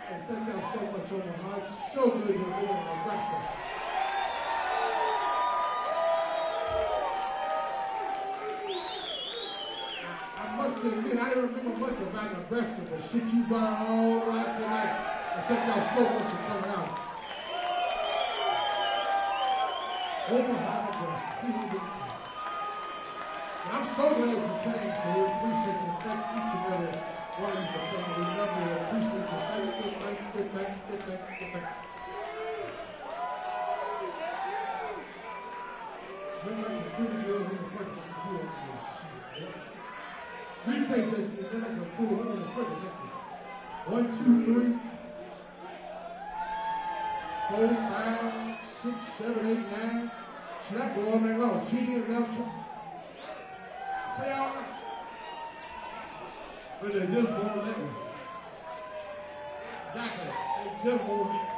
Hey, thank y'all so much, Omaha. It's so good to be in Nebraska. I must admit, I didn't remember much about Nebraska, but shit, you brought it all right tonight. I thank y'all so much for coming out. Omaha, Nebraska. I'm so glad you came, so we appreciate you. Thank each and every one of you for coming. We love you. We appreciate you. Thank you. Bring back some pretty girls in the purple field. We take this. Bring back some pretty women in the purple. 1, 2, 3, 4, 5, 6, 7, 8, 9. Should I go all night long? 10, 11, 12. Play all night. But they just won't let me. Exactly. They just won't let me.